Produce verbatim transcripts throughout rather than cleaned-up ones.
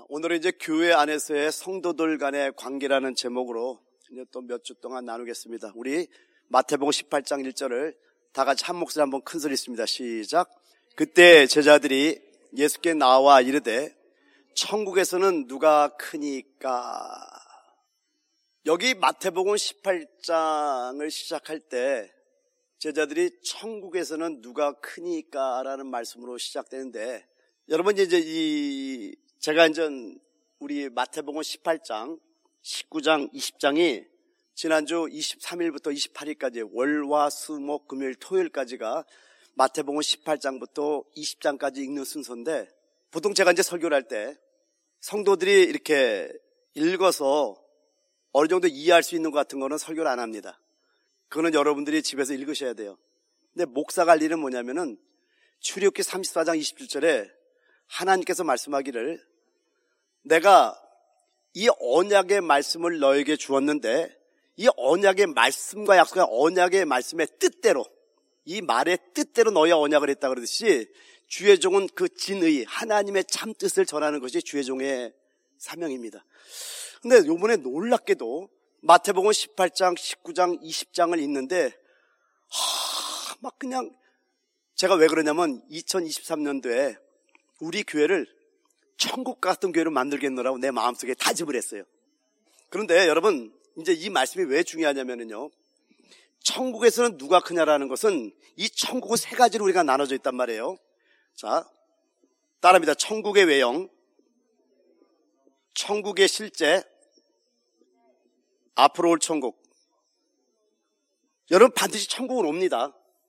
오늘은 이제 교회 안에서의 성도들 간의 관계라는 제목으로 이제 또 몇 주 동안 나누겠습니다. 우리 마태복음 십팔 장 일 절을 다 같이 한 목소리 한번 큰 소리 있습니다. 시작. 그때 제자들이 예수께 나와 이르되 천국에서는 누가 크니까. 여기 마태복음 십팔 장을 시작할 때 제자들이 천국에서는 누가 크니까 라는 말씀으로 시작되는데, 여러분 이제 이 제가 이제 우리 마태복음 십팔 장, 십구 장, 이십 장이 지난주 이십삼 일부터 이십팔 일까지 월화 수목 금요일 토요일까지가 마태복음 십팔 장부터 이십 장까지 읽는 순서인데, 보통 제가 이제 설교를 할 때 성도들이 이렇게 읽어서 어느 정도 이해할 수 있는 것 같은 거는 설교를 안 합니다. 그거는 여러분들이 집에서 읽으셔야 돼요. 근데 목사가 할 일은 뭐냐면은 출애굽기 삼십사 장 이십칠 절에 하나님께서 말씀하기를 내가 이 언약의 말씀을 너에게 주었는데 이 언약의 말씀과 약속한 언약의 말씀의 뜻대로, 이 말의 뜻대로 너희 언약을 했다 그러듯이 주의 종은 그 진의 하나님의 참 뜻을 전하는 것이 주의 종의 사명입니다. 근데 요번에 놀랍게도 마태복음 십팔 장, 십구 장, 이십 장을 읽는데 하, 막 그냥 제가 왜 그러냐면 이천이십삼 년도에 우리 교회를 천국 같은 교회를 만들겠노라고 내 마음속에 다짐을 했어요. 그런데 여러분 이제 이 말씀이 왜 중요하냐면요, 천국에서는 누가 크냐라는 것은 이 천국은 세 가지로 우리가 나눠져 있단 말이에요. 자, 따라합니다. 천국의 외형, 천국의 실제, 앞으로 올 천국. 여러분 반드시 천국은 옵니다.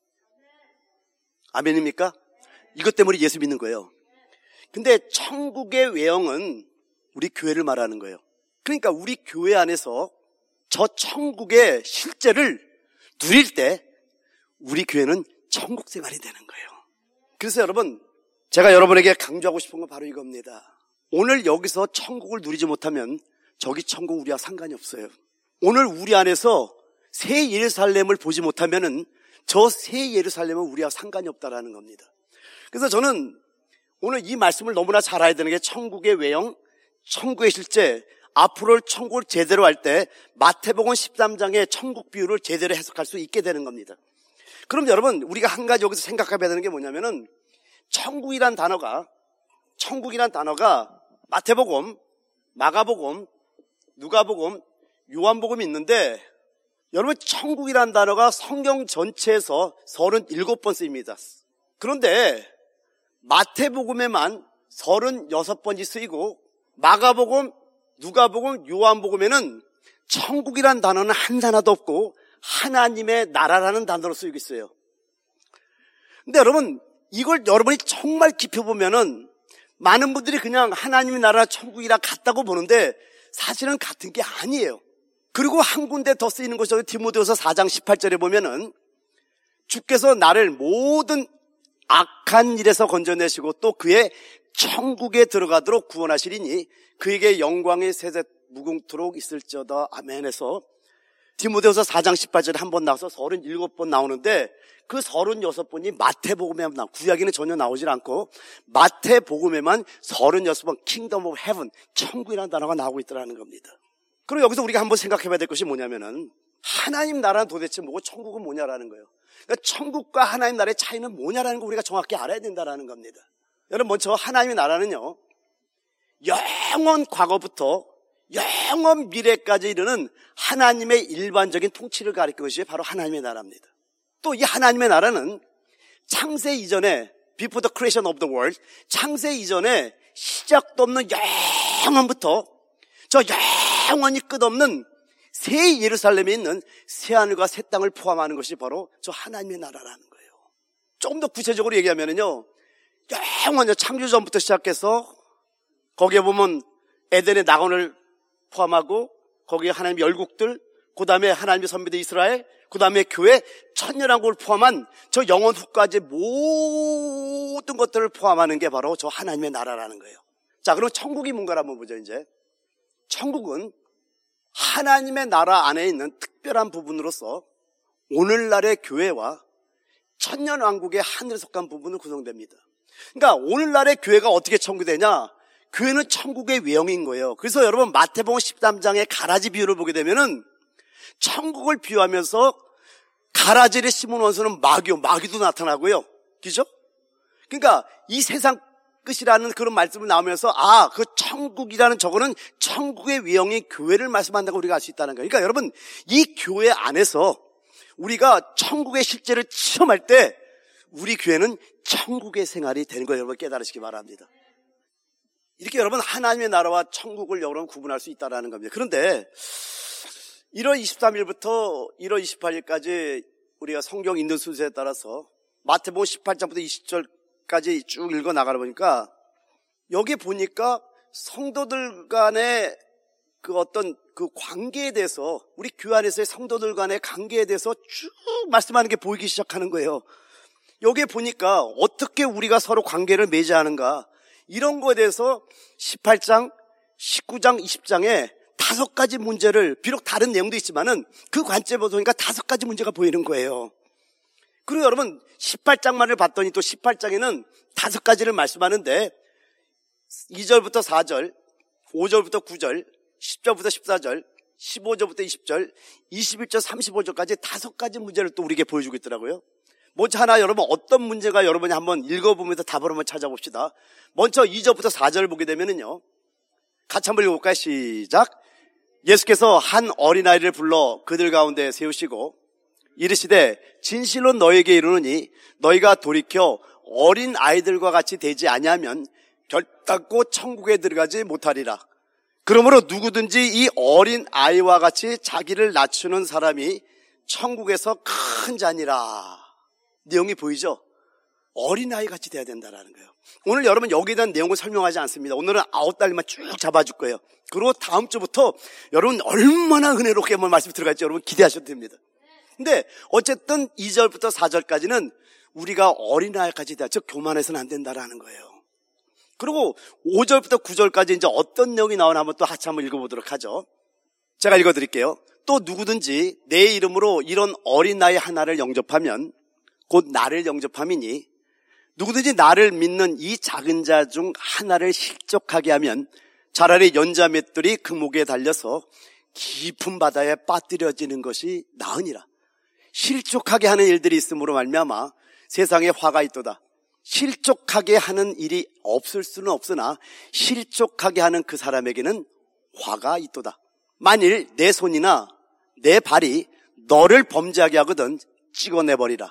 아멘입니까? 이것 때문에 예수 믿는 거예요. 근데 천국의 외형은 우리 교회를 말하는 거예요. 그러니까 우리 교회 안에서 저 천국의 실제를 누릴 때 우리 교회는 천국 생활이 되는 거예요. 그래서 여러분, 제가 여러분에게 강조하고 싶은 건 바로 이겁니다. 오늘 여기서 천국을 누리지 못하면 저기 천국 우리와 상관이 없어요. 오늘 우리 안에서 새 예루살렘을 보지 못하면은 저 새 예루살렘은 우리와 상관이 없다라는 겁니다. 그래서 저는 오늘 이 말씀을 너무나 잘 알아야 되는 게 천국의 외형, 천국의 실제, 앞으로 천국을 제대로 할 때 마태복음 십삼 장의 천국 비유를 제대로 해석할 수 있게 되는 겁니다. 그럼 여러분, 우리가 한 가지 여기서 생각해야 되는 게 뭐냐면은 천국이란 단어가, 천국이란 단어가 마태복음, 마가복음, 누가복음, 요한복음이 있는데, 여러분 천국이란 단어가 성경 전체에서 서른일곱 번 쓰입니다. 그런데 마태복음에만 서른여섯 번이 쓰이고 마가복음, 누가복음, 요한복음에는 천국이란 단어는 한 하나도 없고 하나님의 나라라는 단어로 쓰이고 있어요. 근데 여러분, 이걸 여러분이 정말 깊이 보면은 많은 분들이 그냥 하나님의 나라 천국이랑 같다고 보는데 사실은 같은 게 아니에요. 그리고 한 군데 더 쓰이는 것이 디모데후서 사 장 십팔 절에 보면은 주께서 나를 모든 악한 일에서 건져내시고 또 그의 천국에 들어가도록 구원하시리니 그에게 영광의 세세 무궁토록 있을지어다. 아멘에서 디모데후서 사 장 십팔 절에 한 번 나와서 서른일곱 번 나오는데 그 서른여섯 번이 마태복음에만 나와. 구약에는 전혀 나오질 않고 마태복음에만 서른여섯 번 킹덤 오브 헤븐, 천국이라는 단어가 나오고 있더라는 겁니다. 그리고 여기서 우리가 한번 생각해봐야 될 것이 뭐냐면은 하나님 나라는 도대체 뭐고 천국은 뭐냐라는 거예요. 그러니까 천국과 하나님 나라의 차이는 뭐냐라는 거 우리가 정확히 알아야 된다라는 겁니다. 여러분, 먼저 하나님의 나라는요, 영원 과거부터 영원 미래까지 이르는 하나님의 일반적인 통치를 가리키는 것이 바로 하나님의 나라입니다. 또 이 하나님의 나라는 창세 이전에, before the creation of the world, 창세 이전에 시작도 없는 영원부터 저 영원히 끝없는 새 예루살렘에 있는 새 하늘과 새 땅을 포함하는 것이 바로 저 하나님의 나라라는 거예요. 조금 더 구체적으로 얘기하면요, 영원히 창조 전부터 시작해서 거기에 보면 에덴의 낙원을 포함하고 거기에 하나님의 열국들, 그 다음에 하나님의 선비들 이스라엘, 그 다음에 교회, 천년왕국을 포함한 저 영원 후까지 모든 것들을 포함하는 게 바로 저 하나님의 나라라는 거예요. 자, 그럼 천국이 뭔가를 한번 보죠. 이제 천국은 하나님의 나라 안에 있는 특별한 부분으로서 오늘날의 교회와 천년왕국의 하늘에 속한 부분을 구성됩니다. 그러니까 오늘날의 교회가 어떻게 천국이 되냐? 교회는 천국의 외형인 거예요. 그래서 여러분 마태복음 십삼 장의 가라지 비유를 보게 되면은 천국을 비유하면서 가라지를 심은 원수는 마귀요. 마귀도 나타나고요. 그죠? 그러니까 이 세상 끝이라는 그런 말씀을 나오면서 아, 그 천국이라는 저거는 천국의 외형인 교회를 말씀한다고 우리가 알 수 있다는 거예요. 그러니까 여러분 이 교회 안에서 우리가 천국의 실제를 체험할 때 우리 교회는 천국의 생활이 되는 거예요. 여러분 깨달으시기 바랍니다. 이렇게 여러분 하나님의 나라와 천국을 여러분 구분할 수 있다는 겁니다. 그런데 일월 이십삼일부터 일월 이십팔일까지 우리가 성경 읽는 순서에 따라서 마태복음 십팔 장부터 이십 절까지 쭉 읽어 나가다 보니까 여기 보니까 성도들 간의 그 어떤 그 관계에 대해서 우리 교회 안에서의 성도들 간의 관계에 대해서 쭉 말씀하는 게 보이기 시작하는 거예요. 여기에 보니까 어떻게 우리가 서로 관계를 맺어야하는가 이런 거에 대해서 십팔 장, 십구 장, 이십 장에 다섯 가지 문제를 비록 다른 내용도 있지만은 그 관점에서 보니까 다섯 가지 문제가 보이는 거예요. 그리고 여러분 십팔 장만을 봤더니 또 십팔 장에는 다섯 가지를 말씀하는데 이 절부터 사 절, 오 절부터 구 절, 십 절부터 십사 절, 십오 절부터 이십 절, 이십일 절, 삼십오 절까지 다섯 가지 문제를 또 우리에게 보여주고 있더라고요. 먼저 하나 여러분 어떤 문제가 여러분이 한번 읽어보면서 답을 한번 찾아봅시다. 먼저 이 절부터 사 절을 보게 되면은요. 같이 한번 읽어볼까요? 시작. 예수께서 한 어린아이를 불러 그들 가운데 세우시고 이르시되 진실로 너에게 이르노니 너희가 돌이켜 어린 아이들과 같이 되지 아니하면 결단코 천국에 들어가지 못하리라. 그러므로 누구든지 이 어린 아이와 같이 자기를 낮추는 사람이 천국에서 큰 자니라. 내용이 보이죠? 어린아이 같이 돼야 된다는 거예요. 오늘 여러분 여기에 대한 내용을 설명하지 않습니다. 오늘은 아홉 달만 쭉 잡아줄 거예요. 그리고 다음 주부터 여러분 얼마나 은혜롭게 한번 말씀이 들어갈지 여러분 기대하셔도 됩니다. 근데 어쨌든 이 절부터 사 절까지는 우리가 어린아이까지 돼야, 즉 교만해서는 안 된다라는 거예요. 그리고 오 절부터 구 절까지 이제 어떤 내용이 나오나 한번 또 같이 한번 읽어보도록 하죠. 제가 읽어드릴게요. 또 누구든지 내 이름으로 이런 어린아이 하나를 영접하면 곧 나를 영접함이니 누구든지 나를 믿는 이 작은 자 중 하나를 실족하게 하면 차라리 연자 맷돌이 그 목에 달려서 깊은 바다에 빠뜨려지는 것이 나으니라. 실족하게 하는 일들이 있으므로 말미암아 세상에 화가 있도다. 실족하게 하는 일이 없을 수는 없으나 실족하게 하는 그 사람에게는 화가 있도다. 만일 내 손이나 내 발이 너를 범죄하게 하거든 찍어내버리라.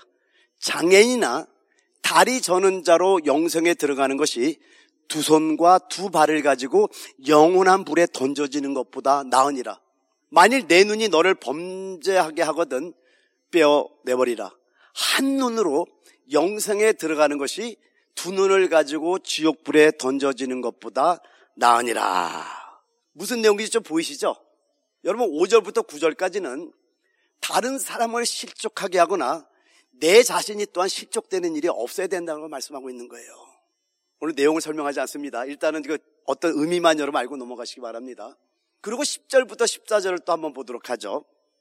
장애인이나 다리 저는 자로 영생에 들어가는 것이 두 손과 두 발을 가지고 영원한 불에 던져지는 것보다 나으니라. 만일 내 눈이 너를 범죄하게 하거든 빼어내버리라. 한 눈으로 영생에 들어가는 것이 두 눈을 가지고 지옥불에 던져지는 것보다 나으니라. 무슨 내용인지 좀 보이시죠? 여러분 오 절부터 구 절까지는 다른 사람을 실족하게 하거나 내 자신이 또한 실족되는 일이 없어야 된다는 걸 말씀하고 있는 거예요. 오늘 내용을 설명하지 않습니다. 일단은 그 어떤 의미만 여러분 알고 넘어가시기 바랍니다. 그리고 십 절부터 십사 절을 또 한번 보도록 하죠.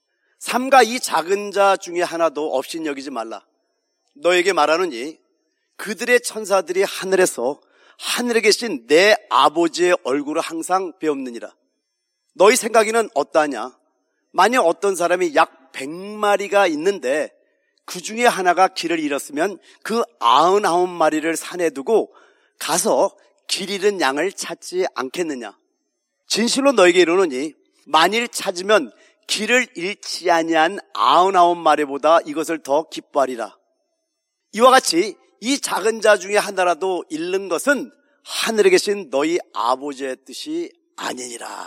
삼가 이 작은 자 중에 하나도 없인 여기지 말라. 너에게 말하노니 그들의 천사들이 하늘에서 하늘에 계신 내 아버지의 얼굴을 항상 배옵느니라. 너희 생각에는 어떠하냐? 만약 어떤 사람이 약 백 마리가 있는데 그 중에 하나가 길을 잃었으면 그 아흔아홉 마리를 산에 두고 가서 길 잃은 양을 찾지 않겠느냐? 진실로 너에게 이르노니 만일 찾으면 길을 잃지 아니한 아흔아홉 마리보다 이것을 더 기뻐하리라. 이와 같이 이 작은 자 중에 하나라도 잃는 것은 하늘에 계신 너희 아버지의 뜻이 아니니라.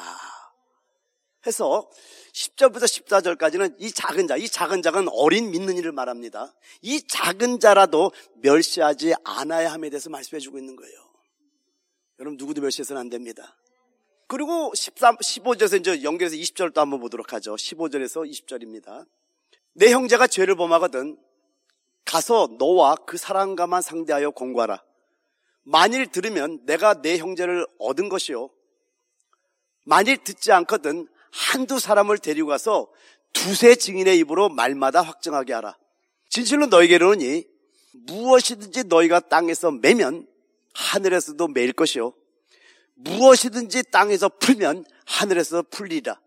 해서 십 절부터 십사 절까지는 이 작은 자, 이 작은 자가 어린 믿는 이를 말합니다. 이 작은 자라도 멸시하지 않아야 함에 대해서 말씀해 주고 있는 거예요. 여러분 누구도 멸시해서는 안 됩니다. 그리고 십삼, 십오 절에서 이제 연결해서 이십 절도 한번 보도록 하죠. 십오 절에서 이십 절입니다. 내 형제가 죄를 범하거든 가서 너와 그 사람과만 상대하여 공고하라. 만일 들으면 내가 내 형제를 얻은 것이요. 만일 듣지 않거든 한두 사람을 데리고 가서 두세 증인의 입으로 말마다 확정하게 하라. 진실로 너에게 이르노니 무엇이든지 너희가 땅에서 매면 하늘에서도 매일 것이요 무엇이든지 땅에서 풀면 하늘에서 풀리라.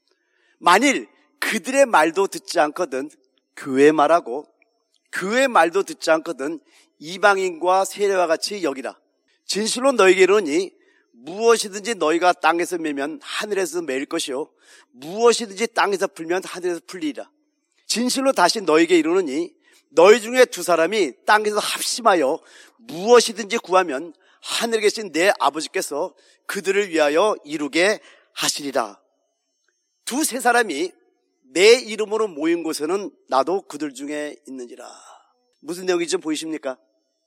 만일 그들의 말도 듣지 않거든 교회 말하고 교회 말도 듣지 않거든 이방인과 세례와 같이 여기라. 진실로 너에게 이르노니 무엇이든지 너희가 땅에서 매면 하늘에서 매일 것이요 무엇이든지 땅에서 풀면 하늘에서 풀리라. 진실로 다시 너에게 이르노니 너희 중에 두 사람이 땅에서 합심하여 무엇이든지 구하면 하늘에 계신 내 아버지께서 그들을 위하여 이루게 하시리라. 두세 사람이 내 이름으로 모인 곳에는 나도 그들 중에 있느니라. 무슨 내용인지 좀 보이십니까?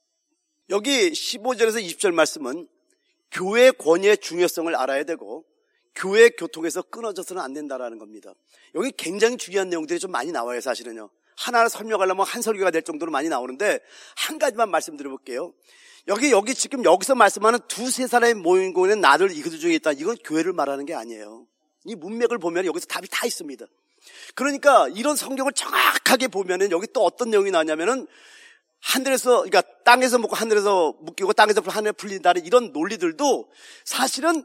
여기 십오 절에서 이십 절 말씀은 교회 권위의 중요성을 알아야 되고 교회 교통에서 끊어져서는 안 된다라는 겁니다. 여기 굉장히 중요한 내용들이 좀 많이 나와요. 사실은요. 하나를 설명하려면 한 설교가 될 정도로 많이 나오는데 한 가지만 말씀드려볼게요. 여기 여기 지금 여기서 말씀하는 두세 사람이 모인 곳에 나를 이들 중에 있다. 이건 교회를 말하는 게 아니에요. 이 문맥을 보면 여기서 답이 다 있습니다. 그러니까 이런 성경을 정확하게 보면은 여기 또 어떤 내용이 나오냐면은 하늘에서, 그러니까 땅에서 먹고 하늘에서 묶이고 땅에서 하늘에 풀린다는 이런 논리들도 사실은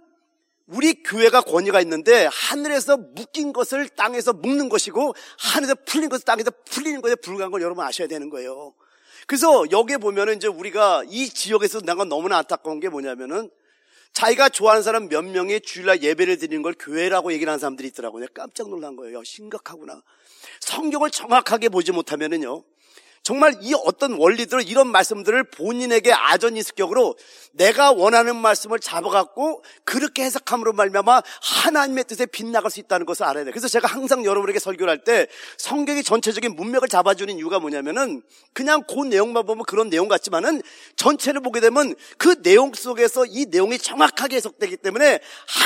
우리 교회가 권위가 있는데 하늘에서 묶인 것을 땅에서 묶는 것이고 하늘에서 풀린 것을 땅에서 풀리는 것에 불과한 걸 여러분 아셔야 되는 거예요. 그래서 여기에 보면은 이제 우리가 이 지역에서 내가 너무나 안타까운 게 뭐냐면은 자기가 좋아하는 사람 몇 명이 주일날 예배를 드리는 걸 교회라고 얘기를 하는 사람들이 있더라고요. 내가 깜짝 놀란 거예요. 심각하구나. 성경을 정확하게 보지 못하면은요. 정말 이 어떤 원리들을 이런 말씀들을 본인에게 아전인식적으로 내가 원하는 말씀을 잡아갖고 그렇게 해석함으로 말미암아 하나님의 뜻에 빗나갈 수 있다는 것을 알아야 돼요. 그래서 제가 항상 여러분에게 설교를 할 때 성경이 전체적인 문맥을 잡아주는 이유가 뭐냐면은 그냥 그 내용만 보면 그런 내용 같지만은 전체를 보게 되면 그 내용 속에서 이 내용이 정확하게 해석되기 때문에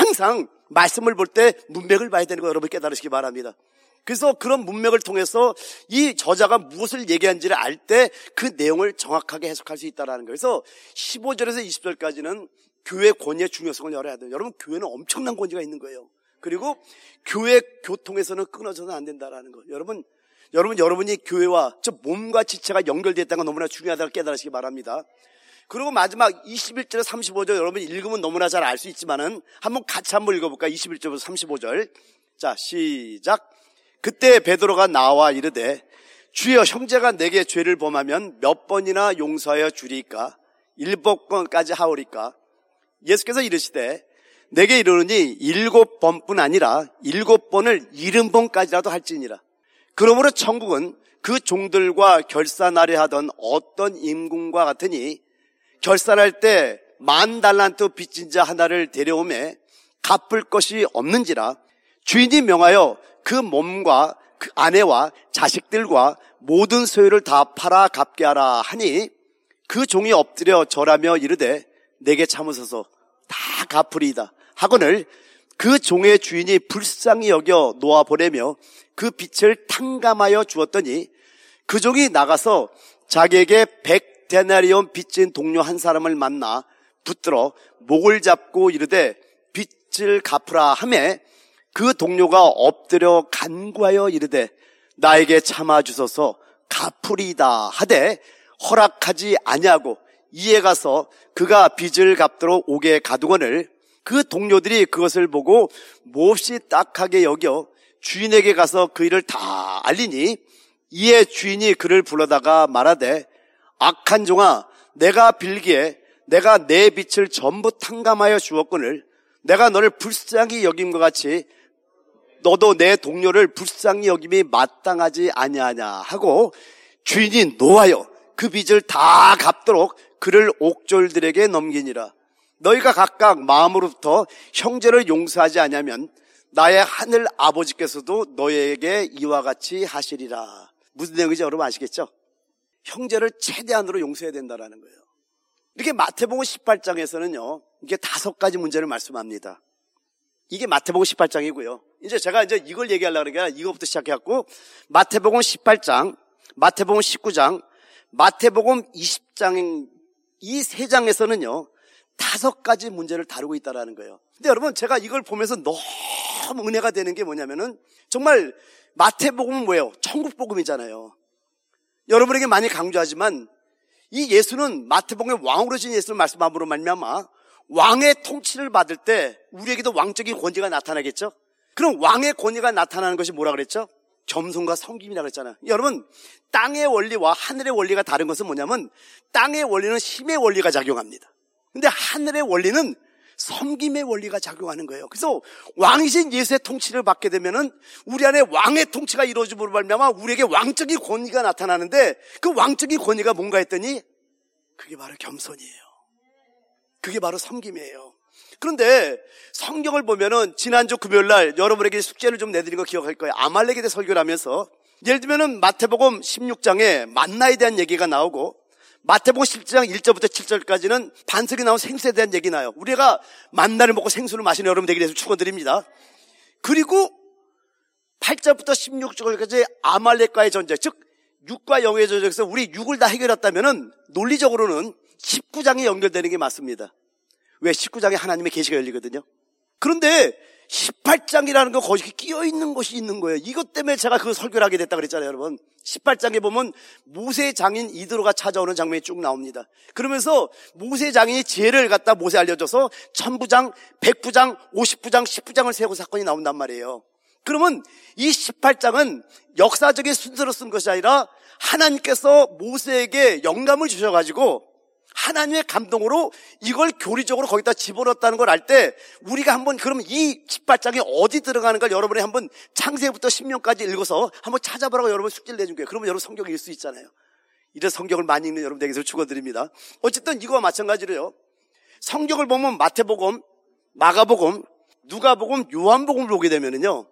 항상 말씀을 볼 때 문맥을 봐야 되는 거 여러분 깨달으시기 바랍니다. 그래서 그런 문맥을 통해서 이 저자가 무엇을 얘기한지를 알 때 그 내용을 정확하게 해석할 수 있다는 거예요. 그래서 십오 절에서 이십 절까지는 교회 권위의 중요성을 열어야 돼요. 여러분 교회는 엄청난 권위가 있는 거예요. 그리고 교회 교통에서는 끊어져서는 안 된다는 거. 여러분, 여러분 여러분이 교회와 저 몸과 지체가 연결되었다는 건 너무나 중요하다고 깨달으시기 바랍니다. 그리고 마지막 이십일 절에서 삼십오 절 여러분 읽으면 너무나 잘 알 수 있지만은 한번 같이 한번 읽어볼까요? 이십일 절부터 삼십오 절. 자, 시작. 그때 베드로가 나와 이르되 주여 형제가 내게 죄를 범하면 몇 번이나 용서하여 주리까? 일곱 번까지 하오리까? 예수께서 이르시되 내게 이르노니 일곱 번뿐 아니라 일곱 번을 일흔 번까지라도 할지니라. 그러므로 천국은 그 종들과 결산하려 하던 어떤 임금과 같으니 결산할 때 만 달란트 빚진 자 하나를 데려오매 갚을 것이 없는지라. 주인이 명하여 그 몸과 그 아내와 자식들과 모든 소유를 다 팔아 갚게 하라 하니 그 종이 엎드려 절하며 이르되 내게 참으소서 다 갚으리이다 하거늘 그 종의 주인이 불쌍히 여겨 놓아보내며 그 빚을 탕감하여 주었더니 그 종이 나가서 자기에게 백 데나리온 빚진 동료 한 사람을 만나 붙들어 목을 잡고 이르되 빚을 갚으라 하매 그 동료가 엎드려 간구하여 이르되 나에게 참아주소서 갚으리이다 하되 허락하지 아니하고 이에 가서 그가 빚을 갚도록 오게 가두거늘 그 동료들이 그것을 보고 몹시 딱하게 여겨 주인에게 가서 그 일을 다 알리니 이에 주인이 그를 불러다가 말하되 악한 종아 내가 빌기에 내가 내 빚을 전부 탕감하여 주었거늘 내가 너를 불쌍히 여김과 같이 너도 내 동료를 불쌍히 여김이 마땅하지 아니하냐 하고 주인이 노하여 그 빚을 다 갚도록 그를 옥졸들에게 넘기니라. 너희가 각각 마음으로부터 형제를 용서하지 아니하면 나의 하늘 아버지께서도 너희에게 이와 같이 하시리라. 무슨 내용인지 여러분 아시겠죠? 형제를 최대한으로 용서해야 된다는 거예요. 이렇게 마태복음 십팔 장에서는요 이게 다섯 가지 문제를 말씀합니다. 이게 마태복음 십팔 장이고요. 이제 제가 이제 이걸 얘기하려고 그러니까 이거부터 시작해갖고 마태복음 십팔 장, 마태복음 십구 장, 마태복음 이십 장 이 세 장에서는요 다섯 가지 문제를 다루고 있다는 거예요. 근데 여러분 제가 이걸 보면서 너무 은혜가 되는 게 뭐냐면은 정말 마태복음은 뭐예요? 천국복음이잖아요. 여러분에게 많이 강조하지만 이 예수는 마태복음의 왕으로 진 예수를 말씀함으로 말미암아 왕의 통치를 받을 때 우리에게도 왕적인 권위가 나타나겠죠? 그럼 왕의 권위가 나타나는 것이 뭐라 그랬죠? 겸손과 섬김이라고 그랬잖아요. 여러분, 땅의 원리와 하늘의 원리가 다른 것은 뭐냐면 땅의 원리는 힘의 원리가 작용합니다. 근데 하늘의 원리는 섬김의 원리가 작용하는 거예요. 그래서 왕이신 예수의 통치를 받게 되면은 우리 안에 왕의 통치가 이루어짐으로 말미암아 우리에게 왕적인 권위가 나타나는데 그 왕적인 권위가 뭔가 했더니 그게 바로 겸손이에요. 그게 바로 섬김이에요. 그런데 성경을 보면은 지난주 금요일 날 여러분에게 숙제를 좀 내드린 거 기억할 거예요. 아말렉에 대해 설교를 하면서 예를 들면은 마태복음 십육 장에 만나에 대한 얘기가 나오고 마태복음 십칠 장 일 절부터 칠 절까지는 반석이 나온 생수에 대한 얘기 나요. 우리가 만나를 먹고 생수를 마시는 여러분 되기 위해서 축원드립니다. 그리고 팔 절부터 십육 절까지 아말렉과의 전쟁, 즉 육과 영의 전쟁에서 우리 육을 다 해결했다면은 논리적으로는 십구 장이 연결되는 게 맞습니다. 왜? 십구 장에 하나님의 계시가 열리거든요. 그런데 십팔 장이라는 거 거기 끼어 있는 것이 있는 거예요. 이것 때문에 제가 그 설교를 하게 됐다 그랬잖아요, 여러분. 십팔 장에 보면 모세 장인 이드로가 찾아오는 장면이 쭉 나옵니다. 그러면서 모세 장인이 지혜를 갖다 모세 알려줘서 천부 장, 백부 장, 오십부 장, 십부 장을 세우고 사건이 나온단 말이에요. 그러면 이 십팔 장은 역사적인 순서로 쓴 것이 아니라 하나님께서 모세에게 영감을 주셔가지고 하나님의 감동으로 이걸 교리적으로 거기다 집어넣었다는 걸 알 때 우리가 한번 그러면 이 십팔 장이 어디 들어가는가 여러분이 한번 창세기부터 신명까지 읽어서 한번 찾아보라고 여러분 숙제를 내준 거예요. 그러면 여러분 성경을 읽을 수 있잖아요. 이런 성경을 많이 읽는 여러분에게서 축원드립니다. 어쨌든 이거와 마찬가지로요. 성경을 보면 마태복음, 마가복음, 누가복음, 요한복음을 보게 되면은요.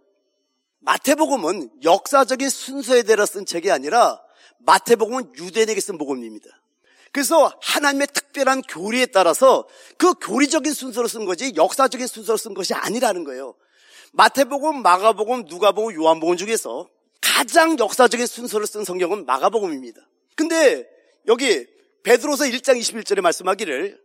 마태복음은 역사적인 순서에 대해 쓴 책이 아니라 마태복음은 유대인에게 쓴 복음입니다. 그래서 하나님의 특별한 교리에 따라서 그 교리적인 순서로 쓴 거지 역사적인 순서로 쓴 것이 아니라는 거예요. 마태복음, 마가복음, 누가복음, 요한복음 중에서 가장 역사적인 순서로 쓴 성경은 마가복음입니다. 근데 여기 베드로서 일 장 이십일 절에 말씀하기를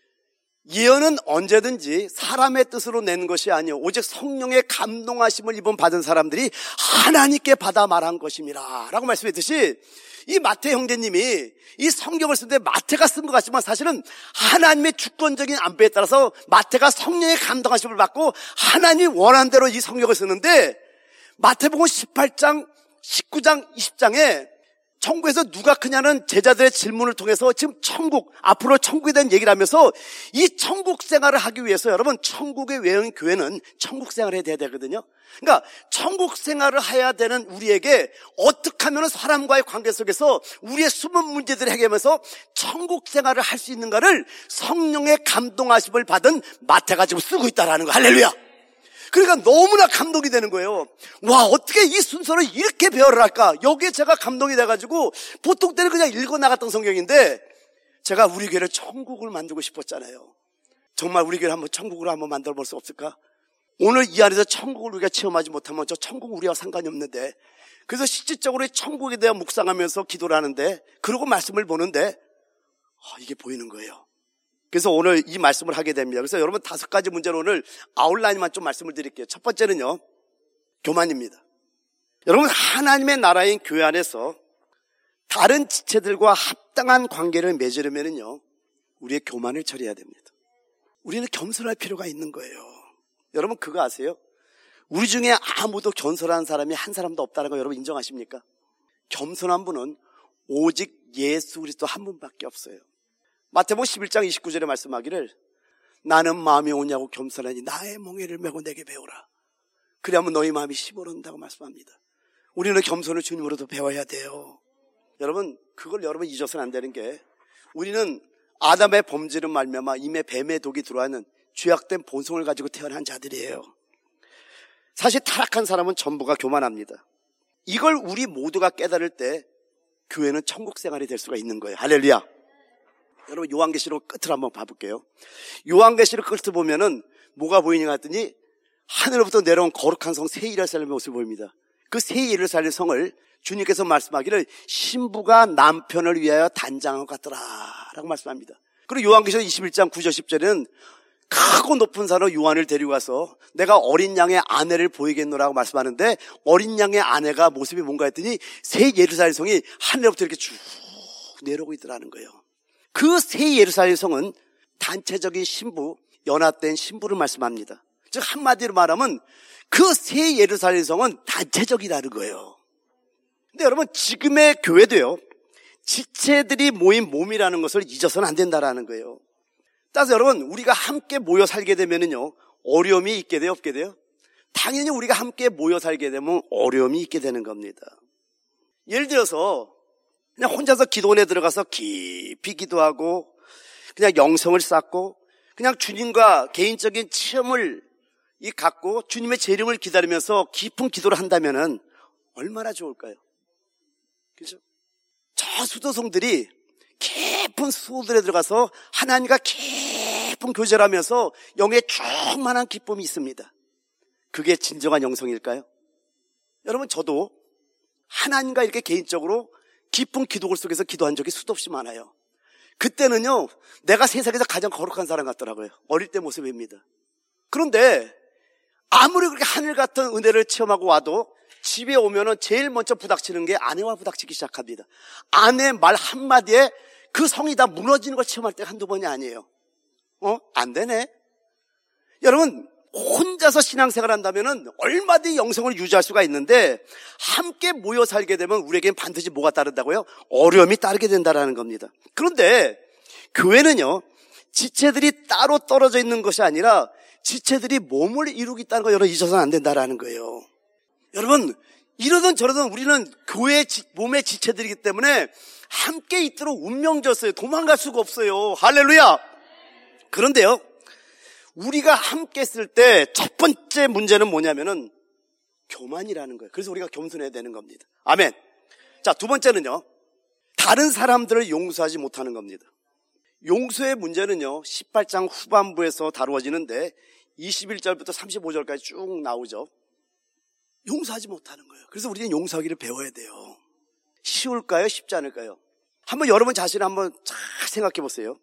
예언은 언제든지 사람의 뜻으로 낸 것이 아니요 오직 성령의 감동하심을 입은 받은 사람들이 하나님께 받아 말한 것임이라 라고 말씀했듯이 이 마태 형제님이 이 성경을 쓸 때 마태가 쓴 것 같지만 사실은 하나님의 주권적인 안배에 따라서 마태가 성령의 감동하심을 받고 하나님이 원하는 대로 이 성경을 쓰는데 마태복음 십팔 장, 십구 장, 이십 장에 천국에서 누가 크냐는 제자들의 질문을 통해서 지금 천국, 앞으로 천국에 대한 얘기를 하면서 이 천국 생활을 하기 위해서 여러분 천국의 외형 교회는 천국 생활을 해야 되거든요. 그러니까 천국 생활을 해야 되는 우리에게 어떻게 하면 사람과의 관계 속에서 우리의 숨은 문제들을 해결하면서 천국 생활을 할 수 있는가를 성령의 감동하심을 받은 마태가 지금 쓰고 있다는 거. 할렐루야. 그러니까 너무나 감동이 되는 거예요. 와, 어떻게 이 순서를 이렇게 배열을 할까? 여기에 제가 감동이 돼가지고 보통 때는 그냥 읽어 나갔던 성경인데 제가 우리 교회를 천국을 만들고 싶었잖아요. 정말 우리 교회를 한번 천국으로 한번 만들어 볼 수 없을까? 오늘 이 안에서 천국을 우리가 체험하지 못하면 저 천국 우리와 상관이 없는데 그래서 실질적으로 천국에 대한 묵상하면서 기도를 하는데 그러고 말씀을 보는데 아, 이게 보이는 거예요. 그래서 오늘 이 말씀을 하게 됩니다. 그래서 여러분 다섯 가지 문제로 오늘 아웃라인만 좀 말씀을 드릴게요. 첫 번째는요, 교만입니다. 여러분 하나님의 나라인 교회 안에서 다른 지체들과 합당한 관계를 맺으려면요, 우리의 교만을 처리해야 됩니다. 우리는 겸손할 필요가 있는 거예요. 여러분 그거 아세요? 우리 중에 아무도 겸손한 사람이 한 사람도 없다는 거 여러분 인정하십니까? 겸손한 분은 오직 예수 그리스도 한 분밖에 없어요. 마태복음 십일 장 이십구 절에 말씀하기를 나는 마음이 오냐고 겸손하니 나의 멍에를 메고 내게 배우라. 그래야만 너희 마음이 심어른다고 말씀합니다. 우리는 겸손을 주님으로도 배워야 돼요. 여러분 그걸 여러분 잊어서는 안 되는 게 우리는 아담의 범죄를 말미암아 이미 뱀의 독이 들어와는 죄악된 본성을 가지고 태어난 자들이에요. 사실 타락한 사람은 전부가 교만합니다. 이걸 우리 모두가 깨달을 때 교회는 천국 생활이 될 수가 있는 거예요. 할렐루야. 여러분 요한계시록 끝을 한번 봐볼게요. 요한계시록 끝을 보면은 뭐가 보이냐 했더니 하늘로부터 내려온 거룩한 성 새 예루살렘의 모습이 보입니다. 그 새 예루살렘 성을 주님께서 말씀하기를 신부가 남편을 위하여 단장한 것 같더라 라고 말씀합니다. 그리고 요한계시록 이십일 장 구 절 십 절에는 크고 높은 산으로 요한을 데리고 가서 내가 어린 양의 아내를 보이겠노라고 말씀하는데 어린 양의 아내가 모습이 뭔가 했더니 새 예루살렘 성이 하늘로부터 이렇게 쭉 내려오고 있더라는 거예요. 그 새 예루살렘 성은 단체적인 신부, 연합된 신부를 말씀합니다. 즉 한마디로 말하면 그 새 예루살렘 성은 단체적이라는 거예요. 근데 여러분 지금의 교회도요, 지체들이 모인 몸이라는 것을 잊어서는 안 된다라는 거예요. 따라서 여러분 우리가 함께 모여 살게 되면은요 어려움이 있게 돼요, 없게 돼요? 당연히 우리가 함께 모여 살게 되면 어려움이 있게 되는 겁니다. 예를 들어서 그냥 혼자서 기도원에 들어가서 깊이 기도하고 그냥 영성을 쌓고 그냥 주님과 개인적인 체험을 이 갖고 주님의 재림을 기다리면서 깊은 기도를 한다면은 얼마나 좋을까요? 그렇죠? 저 수도성들이 깊은 수도들에 들어가서 하나님과 깊은 교제를 하면서 영에 충만한 기쁨이 있습니다. 그게 진정한 영성일까요? 여러분 저도 하나님과 이렇게 개인적으로 깊은 기도골 속에서 기도한 적이 수도 없이 많아요. 그때는요 내가 세상에서 가장 거룩한 사람 같더라고요. 어릴 때 모습입니다. 그런데 아무리 그렇게 하늘 같은 은혜를 체험하고 와도 집에 오면은 제일 먼저 부닥치는 게 아내와 부닥치기 시작합니다. 아내 말 한마디에 그 성이 다 무너지는 걸 체험할 때 한두 번이 아니에요. 어? 안 되네. 여러분 혼자서 신앙생활 한다면은 얼마든지 영성을 유지할 수가 있는데 함께 모여 살게 되면 우리에겐 반드시 뭐가 따른다고요? 어려움이 따르게 된다는 겁니다. 그런데 교회는요 지체들이 따로 떨어져 있는 것이 아니라 지체들이 몸을 이루고 있다는 거 여러분 잊어서는 안 된다는 거예요. 여러분 이러든 저러든 우리는 교회의 지, 몸의 지체들이기 때문에 함께 있도록 운명졌어요. 도망갈 수가 없어요. 할렐루야. 그런데요 우리가 함께 있을 때 첫 번째 문제는 뭐냐면은 교만이라는 거예요. 그래서 우리가 겸손해야 되는 겁니다. 아멘. 자, 두 번째는요 다른 사람들을 용서하지 못하는 겁니다. 용서의 문제는요 십팔 장 후반부에서 다루어지는데 이십일 절부터 삼십오 절까지 쭉 나오죠. 용서하지 못하는 거예요. 그래서 우리는 용서하기를 배워야 돼요. 쉬울까요? 쉽지 않을까요? 한번 여러분 자신을 한번 잘 생각해 보세요.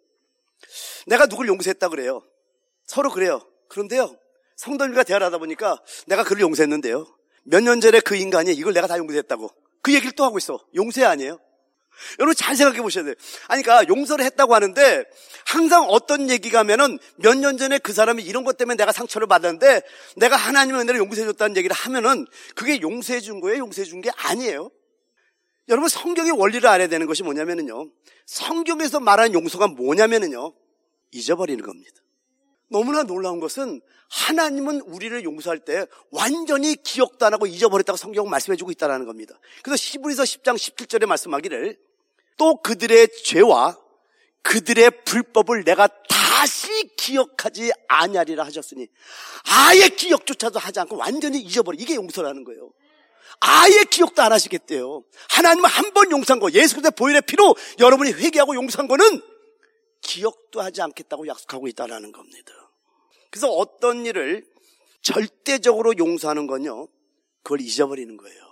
내가 누굴 용서했다 그래요. 서로 그래요. 그런데요 성도님과 대화를 하다 보니까 내가 그를 용서했는데요 몇 년 전에 그 인간이 이걸 내가 다 용서했다고 그 얘기를 또 하고 있어. 용서 아니에요? 여러분 잘 생각해 보셔야 돼요. 아니 그러니까 용서를 했다고 하는데 항상 어떤 얘기가 하면은 몇 년 전에 그 사람이 이런 것 때문에 내가 상처를 받았는데 내가 하나님의 은혜를 용서해 줬다는 얘기를 하면은 그게 용서해 준 거예요? 용서해 준 게 아니에요. 여러분 성경의 원리를 알아야 되는 것이 뭐냐면은요 성경에서 말하는 용서가 뭐냐면은요 잊어버리는 겁니다. 너무나 놀라운 것은 하나님은 우리를 용서할 때 완전히 기억도 안 하고 잊어버렸다고 성경은 말씀해주고 있다는 겁니다. 그래서 히브리서 십 장 십칠 절에 말씀하기를 또 그들의 죄와 그들의 불법을 내가 다시 기억하지 아니하리라 하셨으니 아예 기억조차도 하지 않고 완전히 잊어버려. 이게 용서라는 거예요. 아예 기억도 안 하시겠대요. 하나님은 한 번 용서한 거 예수 그리스도의 보혈의 피로 여러분이 회개하고 용서한 거는 기억도 하지 않겠다고 약속하고 있다는 겁니다. 그래서 어떤 일을 절대적으로 용서하는 건요 그걸 잊어버리는 거예요.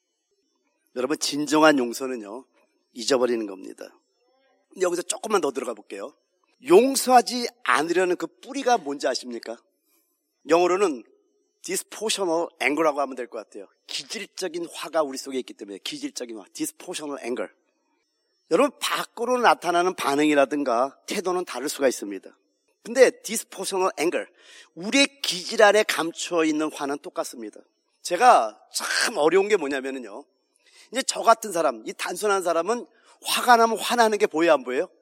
여러분 진정한 용서는요 잊어버리는 겁니다. 근데 여기서 조금만 더 들어가 볼게요. 용서하지 않으려는 그 뿌리가 뭔지 아십니까? 영어로는 disproportional anger라고 하면 될 것 같아요. 기질적인 화가 우리 속에 있기 때문에 기질적인 화, disproportional anger. 여러분 밖으로 나타나는 반응이라든가 태도는 다를 수가 있습니다. 근데 disproportional anger, 우리의 기질 안에 감춰 있는 화는 똑같습니다. 제가 참 어려운 게 뭐냐면요 이제 저 같은 사람, 이 단순한 사람은 화가 나면 화나는 게 보여요, 안 보여요?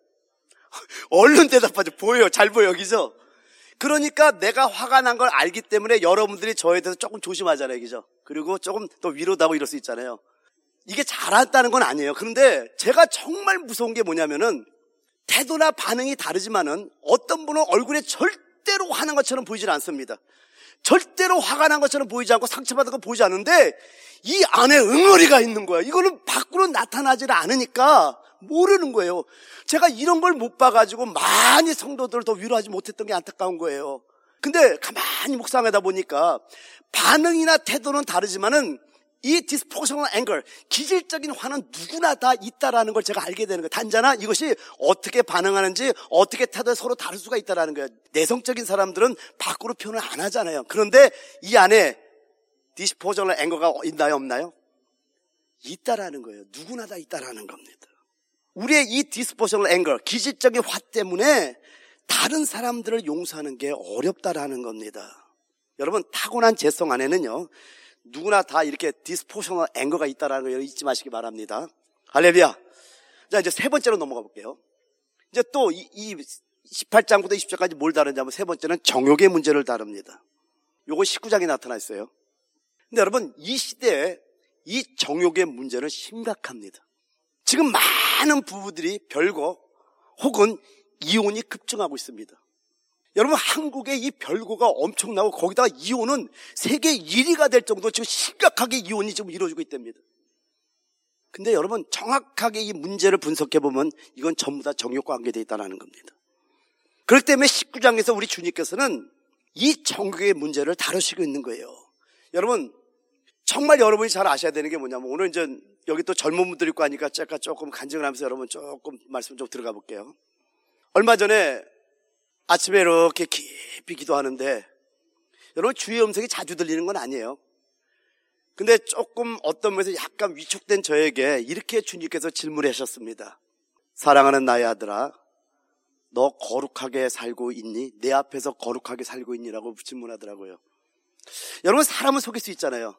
얼른 대답하죠. 보여요. 잘 보여요. 그죠? 그러니까 내가 화가 난 걸 알기 때문에 여러분들이 저에 대해서 조금 조심하잖아요. 그죠? 그리고 조금 또 위로도 하고 이럴 수 있잖아요. 이게 잘한다는 건 아니에요. 그런데 제가 정말 무서운 게 뭐냐면은 태도나 반응이 다르지만은 어떤 분은 얼굴에 절대로 화난 것처럼 보이질 않습니다. 절대로 화가 난 것처럼 보이지 않고 상처받은 거 보이지 않는데 이 안에 응어리가 있는 거예요. 이거는 밖으로 나타나질 않으니까 모르는 거예요. 제가 이런 걸 못 봐가지고 많이 성도들을 더 위로하지 못했던 게 안타까운 거예요. 근데 가만히 묵상하다 보니까 반응이나 태도는 다르지만은 이 disproportional anger, 기질적인 화는 누구나 다 있다라는 걸 제가 알게 되는 거예요. 단자나 이것이 어떻게 반응하는지 어떻게 태도에 서로 다를 수가 있다라는 거예요. 내성적인 사람들은 밖으로 표현을 안 하잖아요. 그런데 이 안에 disproportional anger가 있나요, 없나요? 있다라는 거예요. 누구나 다 있다라는 겁니다. 우리의 이 disproportional anger, 기질적인 화 때문에 다른 사람들을 용서하는 게 어렵다라는 겁니다. 여러분, 타고난 재성 안에는요, 누구나 다 이렇게 디스포셔널 앵거가 있다라는 걸 잊지 마시기 바랍니다. 할렐루야. 자, 이제 세 번째로 넘어가 볼게요. 이제 또 이, 이 십팔 장부터 이십 장까지 뭘 다루냐면 세 번째는 정욕의 문제를 다룹니다. 요거 십구 장에 나타나 있어요. 근데 여러분, 이 시대에 이 정욕의 문제는 심각합니다. 지금 많은 부부들이 별거 혹은 이혼이 급증하고 있습니다. 여러분, 한국의 이 별거가 엄청나고 거기다가 이혼은 세계 일 위가 될 정도로 지금 심각하게 이혼이 지금 이루어지고 있답니다. 근데 여러분, 정확하게 이 문제를 분석해 보면 이건 전부 다 정욕과 관계되어 있다는 겁니다. 그렇기 때문에 십구 장에서 우리 주님께서는 이 정욕의 문제를 다루시고 있는 거예요. 여러분, 정말 여러분이 잘 아셔야 되는 게 뭐냐면, 오늘 이제 여기 또 젊은 분들이 있고 하니까 제가 조금 간증을 하면서 여러분 조금 말씀 좀 들어가 볼게요. 얼마 전에 아침에 이렇게 깊이 기도하는데, 여러분 주의 음성이 자주 들리는 건 아니에요. 근데 조금 어떤 면에서 약간 위축된 저에게 이렇게 주님께서 질문을 하셨습니다. 사랑하는 나의 아들아, 너 거룩하게 살고 있니? 내 앞에서 거룩하게 살고 있니라고 질문하더라고요. 여러분, 사람은 속일 수 있잖아요.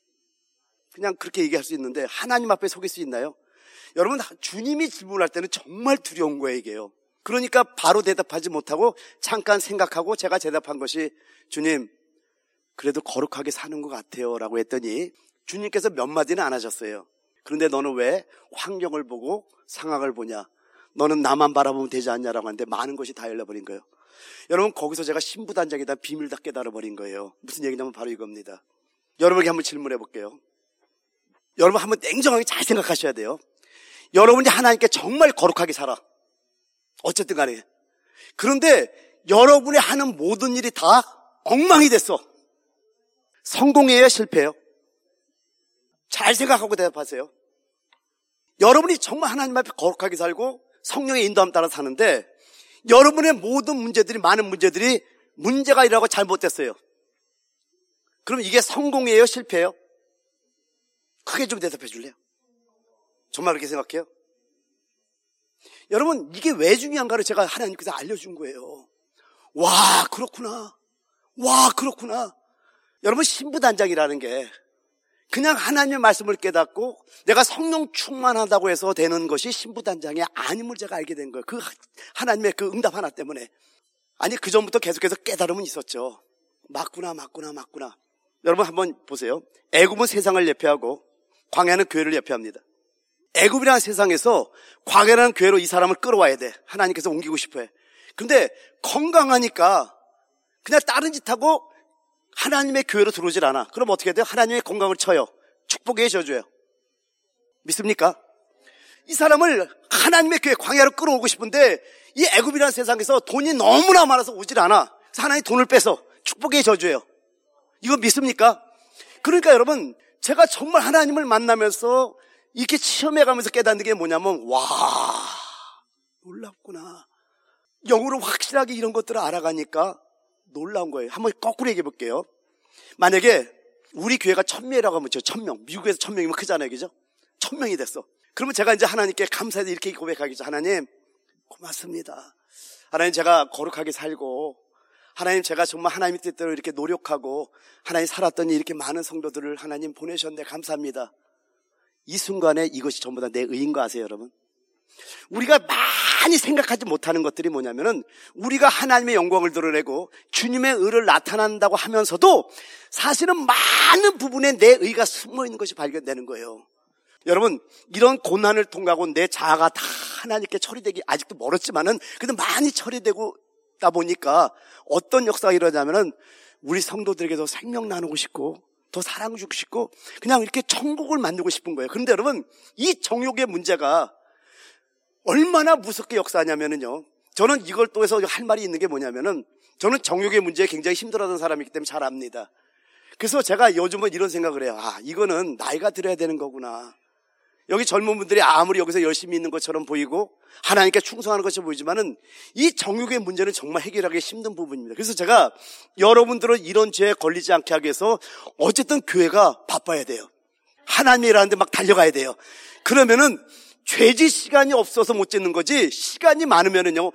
그냥 그렇게 얘기할 수 있는데 하나님 앞에 속일 수 있나요? 여러분, 주님이 질문할 때는 정말 두려운 거예요, 이게요. 그러니까 바로 대답하지 못하고 잠깐 생각하고 제가 대답한 것이, 주님, 그래도 거룩하게 사는 것 같아요 라고 했더니 주님께서 몇 마디는 안 하셨어요. 그런데 너는 왜 환경을 보고 상황을 보냐? 너는 나만 바라보면 되지 않냐라고 하는데 많은 것이 다 열려버린 거예요. 여러분, 거기서 제가 신부단장에 대한 비밀을 다 깨달아버린 거예요. 무슨 얘기냐면 바로 이겁니다. 여러분에게 한번 질문해 볼게요. 여러분, 한번 냉정하게 잘 생각하셔야 돼요. 여러분이 하나님께 정말 거룩하게 살아. 어쨌든 간에. 그런데 여러분이 하는 모든 일이 다 엉망이 됐어. 성공이에요, 실패예요? 잘 생각하고 대답하세요. 여러분이 정말 하나님 앞에 거룩하게 살고 성령의 인도함 따라 사는데 여러분의 모든 문제들이, 많은 문제들이 문제가 일어나고 잘못됐어요. 그럼 이게 성공이에요, 실패예요? 크게 좀 대답해 줄래요? 정말 그렇게 생각해요? 여러분, 이게 왜 중요한가를 제가 하나님께서 알려준 거예요. 와, 그렇구나. 와, 그렇구나. 여러분, 신부단장이라는 게 그냥 하나님의 말씀을 깨닫고 내가 성령 충만하다고 해서 되는 것이 신부단장이 아님을 제가 알게 된 거예요. 그 하나님의 그 응답 하나 때문에. 아니, 그 전부터 계속해서 깨달음은 있었죠. 맞구나, 맞구나, 맞구나. 여러분, 한번 보세요. 애굽은 세상을 예표하고 광야는 교회를 예표합니다. 애굽이라는 세상에서 광야라는 교회로 이 사람을 끌어와야 돼. 하나님께서 옮기고 싶어해. 근데 건강하니까 그냥 다른 짓 하고 하나님의 교회로 들어오질 않아. 그럼 어떻게 돼요? 하나님의 건강을 쳐요. 축복의 저주예요. 믿습니까? 이 사람을 하나님의 교회 광야로 끌어오고 싶은데 이 애굽이라는 세상에서 돈이 너무나 많아서 오질 않아. 그래서 하나님 돈을 빼서 축복의 저주예요. 이거 믿습니까? 그러니까 여러분, 제가 정말 하나님을 만나면서 이렇게 시험해가면서 깨닫는 게 뭐냐면, 와, 놀랍구나. 영으로 확실하게 이런 것들을 알아가니까 놀라운 거예요. 한번 거꾸로 얘기해 볼게요. 만약에 우리 교회가 천명이라고 하면 저 천명, 미국에서 천명이면 크잖아요, 그죠? 천명이 됐어. 그러면 제가 이제 하나님께 감사해서 이렇게 고백하겠죠. 하나님, 고맙습니다. 하나님, 제가 거룩하게 살고, 하나님, 제가 정말 하나님의 뜻대로 이렇게 노력하고 하나님 살았더니 이렇게 많은 성도들을 하나님 보내셨네, 감사합니다. 이 순간에 이것이 전부 다 내 의인 거 아세요, 여러분? 우리가 많이 생각하지 못하는 것들이 뭐냐면은 우리가 하나님의 영광을 드러내고 주님의 의를 나타난다고 하면서도 사실은 많은 부분에 내 의가 숨어 있는 것이 발견되는 거예요. 여러분, 이런 고난을 통과하고 내 자아가 다 하나님께 처리되기 아직도 멀었지만은 그래도 많이 처리되고 다 보니까 어떤 역사가 일어나냐면은 우리 성도들에게도 생명 나누고 싶고 더 사랑 주고 싶고 그냥 이렇게 천국을 만들고 싶은 거예요. 그런데 여러분, 이 정욕의 문제가 얼마나 무섭게 역사하냐면은요, 저는 이걸 또 해서 할 말이 있는 게 뭐냐면은 저는 정욕의 문제에 굉장히 힘들어하는 사람이기 때문에 잘 압니다. 그래서 제가 요즘은 이런 생각을 해요. 아, 이거는 나이가 들어야 되는 거구나. 여기 젊은 분들이 아무리 여기서 열심히 있는 것처럼 보이고 하나님께 충성하는 것처럼 보이지만은 이 정욕의 문제는 정말 해결하기 힘든 부분입니다. 그래서 제가 여러분들은 이런 죄에 걸리지 않게 하기 위해서 어쨌든 교회가 바빠야 돼요. 하나님이라는 데 막 달려가야 돼요. 그러면은 죄지 시간이 없어서 못 짓는 거지, 시간이 많으면은요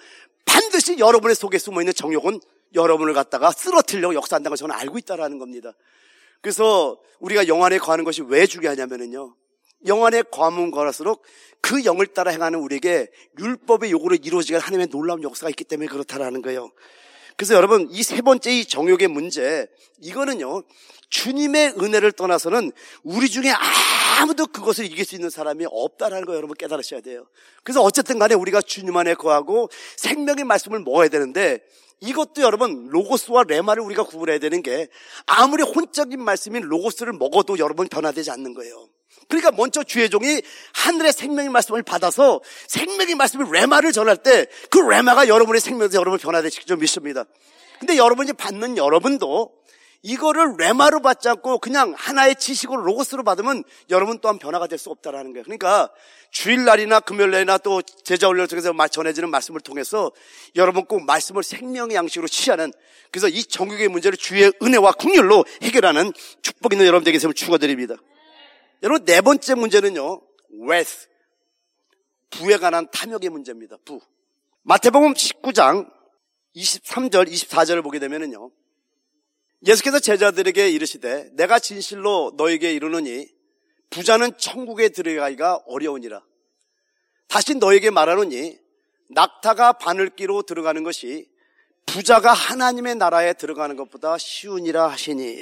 반드시 여러분의 속에 숨어있는 정욕은 여러분을 갖다가 쓰러뜨리려고 역사한다는 걸 저는 알고 있다는 겁니다. 그래서 우리가 영 안에 거하는 것이 왜 중요하냐면요, 영 안에 거하면 거할수록 그 영을 따라 행하는 우리에게 율법의 요구를 이루어지게 하나님의 놀라운 역사가 있기 때문에 그렇다라는 거예요. 그래서 여러분, 이 세 번째 이 정욕의 문제, 이거는요, 주님의 은혜를 떠나서는 우리 중에 아무도 그것을 이길 수 있는 사람이 없다라는 거 여러분 깨달으셔야 돼요. 그래서 어쨌든 간에 우리가 주님 안에 거하고 생명의 말씀을 먹어야 되는데, 이것도 여러분 로고스와 레마를 우리가 구분해야 되는 게, 아무리 혼적인 말씀인 로고스를 먹어도 여러분 변화되지 않는 거예요. 그러니까 먼저 주의 종이 하늘의 생명의 말씀을 받아서 생명의 말씀을 레마를 전할 때 그 레마가 여러분의 생명에서 여러분을 변화되시길 좀 믿습니다. 근데 여러분이 받는 여러분도 이거를 레마로 받지 않고 그냥 하나의 지식으로 로고스로 받으면 여러분 또한 변화가 될 수 없다라는 거예요. 그러니까 주일날이나 금요일날이나 또 제자훈련을 통해서 전해지는 말씀을 통해서 여러분 꼭 말씀을 생명의 양식으로 취하는, 그래서 이 정욕의 문제를 주의 은혜와 긍휼로 해결하는 축복 있는 여러분 되게 됨을 축원드립니다. 여러분, 네 번째 문제는요, wealth, 부에 관한 탐욕의 문제입니다. 부. 마태복음 십구 장 이십삼 절 이십사 절을 보게 되면은요, 예수께서 제자들에게 이르시되 내가 진실로 너에게 이르노니 부자는 천국에 들어가기가 어려우니라. 다시 너에게 말하노니 낙타가 바늘기로 들어가는 것이 부자가 하나님의 나라에 들어가는 것보다 쉬우니라 하시니.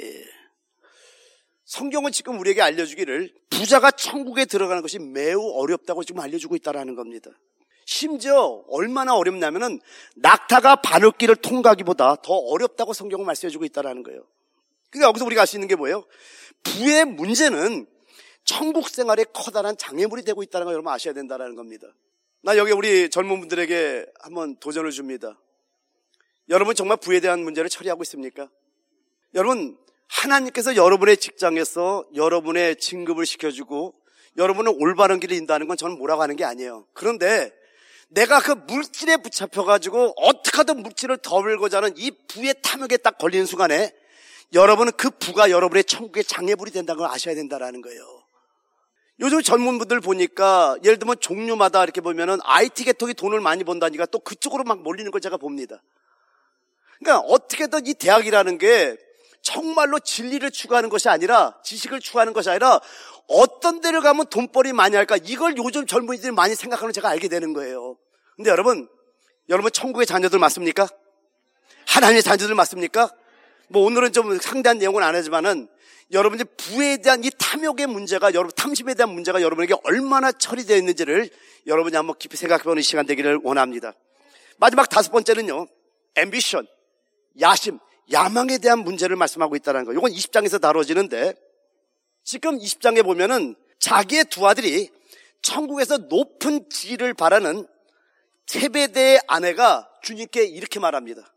성경은 지금 우리에게 알려주기를 부자가 천국에 들어가는 것이 매우 어렵다고 지금 알려주고 있다는 겁니다. 심지어 얼마나 어렵냐면은 낙타가 바늘길을 통과하기보다 더 어렵다고 성경은 말씀해주고 있다는 거예요. 그러니까 여기서 우리가 알 수 있는 게 뭐예요? 부의 문제는 천국 생활에 커다란 장애물이 되고 있다는 걸 여러분 아셔야 된다는 겁니다. 나 여기 우리 젊은 분들에게 한번 도전을 줍니다. 여러분 정말 부에 대한 문제를 처리하고 있습니까? 여러분, 하나님께서 여러분의 직장에서 여러분의 진급을 시켜주고 여러분은 올바른 길을 인도하는 건 저는 뭐라고 하는 게 아니에요. 그런데 내가 그 물질에 붙잡혀가지고 어떻게 하든 물질을 더 벌고자 하는 이 부의 탐욕에 딱 걸리는 순간에 여러분은 그 부가 여러분의 천국의 장애물이 된다는 걸 아셔야 된다는 거예요. 요즘 젊은 분들 보니까 예를 들면 종류마다 이렇게 보면은 아이티 계통이 돈을 많이 번다니까 또 그쪽으로 막 몰리는 걸 제가 봅니다. 그러니까 어떻게든 이 대학이라는 게 정말로 진리를 추구하는 것이 아니라, 지식을 추구하는 것이 아니라 어떤 데를 가면 돈벌이 많이 할까, 이걸 요즘 젊은이들이 많이 생각하는 걸 제가 알게 되는 거예요. 근데 여러분, 여러분 천국의 자녀들 맞습니까? 하나님의 자녀들 맞습니까? 뭐 오늘은 좀 상대한 내용은 안 하지만은 여러분이 부에 대한 이 탐욕의 문제가, 여러분 탐심에 대한 문제가 여러분에게 얼마나 처리되어 있는지를 여러분이 한번 깊이 생각해보는 시간 되기를 원합니다. 마지막 다섯 번째는요, 앰비션, 야심, 야망에 대한 문제를 말씀하고 있다는 거예요. 이건 이십 장에서 다뤄지는데, 지금 이십 장에 보면은 자기의 두 아들이 천국에서 높은 지위를 바라는 세베대의 아내가 주님께 이렇게 말합니다.